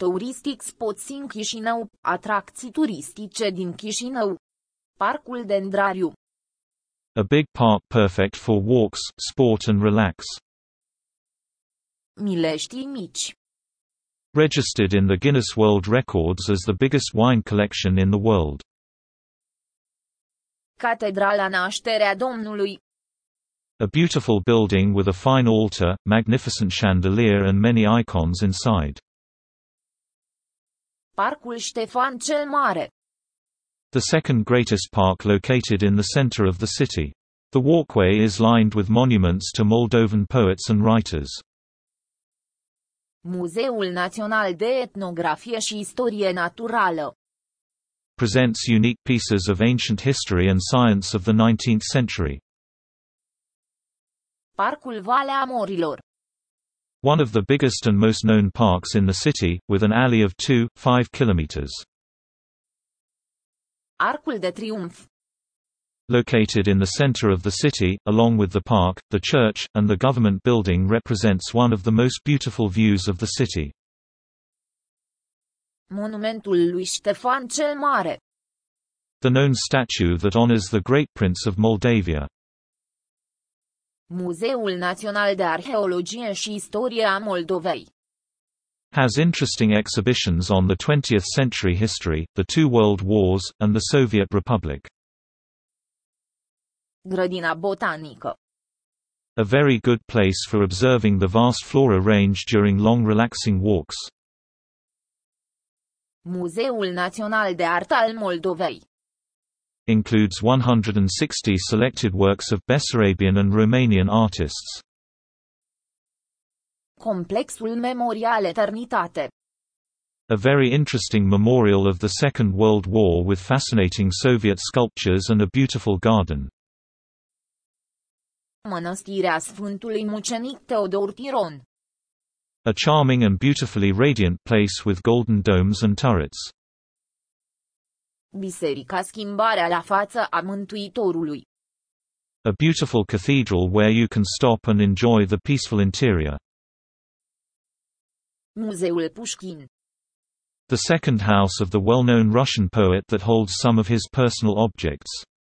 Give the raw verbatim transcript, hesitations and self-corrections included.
Touristic spots in Chișinău, atracții turistice din Chișinău. Parcul Dendrariu. A big park perfect for walks, sport and relax. Mileștii Mici. Registered in the Guinness World Records as the biggest wine collection in the world. Catedrala Nașterea Domnului. A beautiful building with a fine altar, magnificent chandelier and many icons inside. Parcul Ștefan cel Mare. The second greatest park located in the center of the city. The walkway is lined with monuments to Moldovan poets and writers. Muzeul Național de Etnografie și Istorie Naturală. Presents unique pieces of ancient history and science of the nineteenth century. Parcul Valea Morilor. One of the biggest and most known parks in the city, with an alley of two point five kilometers. Arcul de Triumf. Located in the center of the city, along with the park, the church, and the government building, represents one of the most beautiful views of the city. Monumentul lui Ștefan cel Mare. The known statue that honors the great prince of Moldavia. Muzeul Național de Arheologie și Istorie a Moldovei. Has interesting exhibitions on the twentieth century history, the two world wars, and the Soviet Republic. Grădina Botanică. A very good place for observing the vast flora range during long relaxing walks. Muzeul Național de Artă al Moldovei. Includes one hundred sixty selected works of Bessarabian and Romanian artists. Complexul Memorial Eternitate. A very interesting memorial of the Second World War with fascinating Soviet sculptures and a beautiful garden. Mănăstirea Sfântului Mucenic Teodor Tiron. A charming and beautifully radiant place with golden domes and turrets. Biserica Schimbarea la Față a Mântuitorului. A beautiful cathedral where you can stop and enjoy the peaceful interior. Muzeul Pușkin. The second house of the well-known Russian poet that holds some of his personal objects.